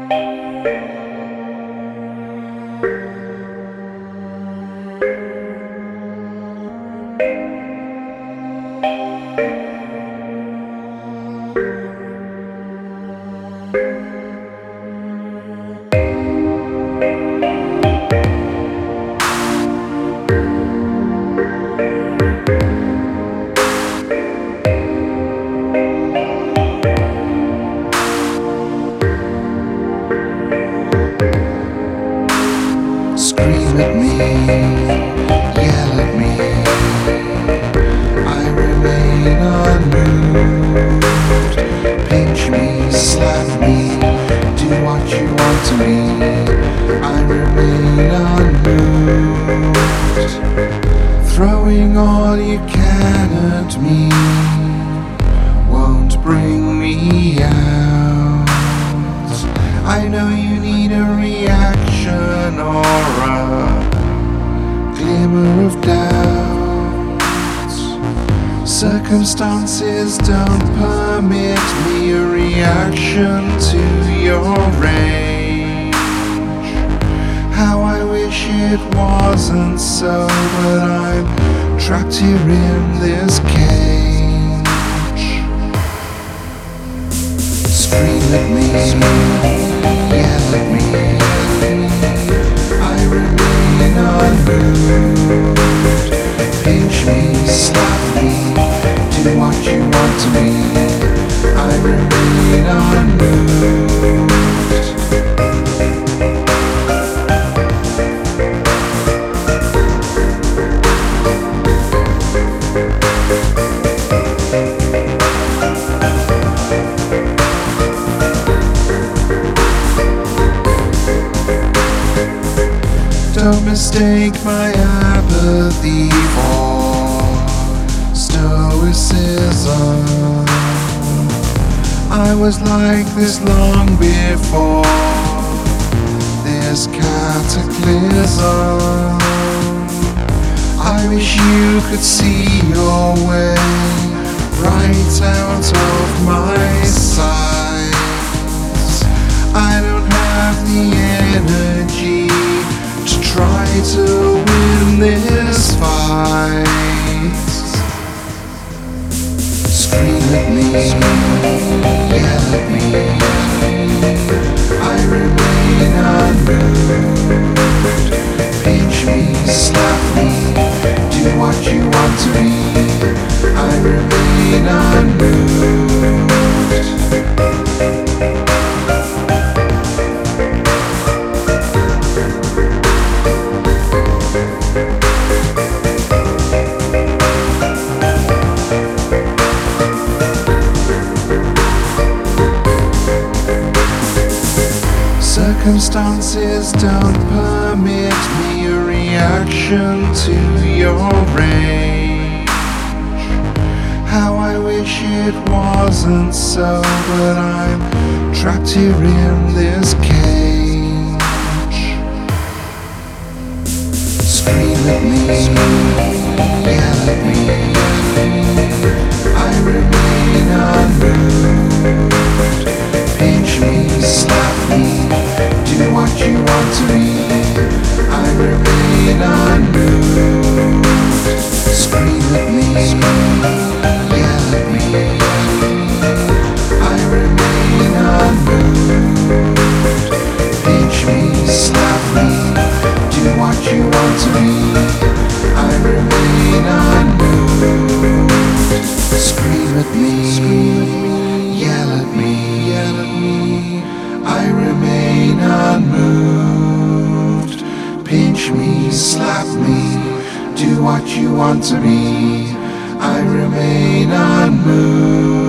Scream at me, yell at me, I remain unmoved. Pinch me, slap me, do what you want to me, I remain unmoved. Throwing all you can at me won't bring me out. I know you need a reaction or a glimmer of doubt. Circumstances don't permit me a reaction to your rage. How I wish it wasn't so, but I'm trapped here in this cage. Scream at me, yell at me, I remain unmoved. Pinch me, slap me, do what you want to me, I remain unmoved. Don't mistake my apathy for stoicism. I was like this long before this cataclysm. I wish you could see your way right out of my sight. I don't have the energy to try to win this fight. Scream at me, yell at me, I remain unmoved. Pinch me, slap me, do what you want to me, I remain unmoved. Circumstances don't permit me a reaction to your rage. How I wish it wasn't so, but I'm trapped here in this cage. Scream at me, yell at me, I remain unmoved. Pinch me, slap me, do what you want to me, I remain unmoved. Scream at me, yell at me, I remain unmoved. Pinch me, slap me, do what you want to me, I remain unmoved. Scream at me, yell at me, I remain unmoved. Pinch me, slap me, do what you want to me, I remain unmoved.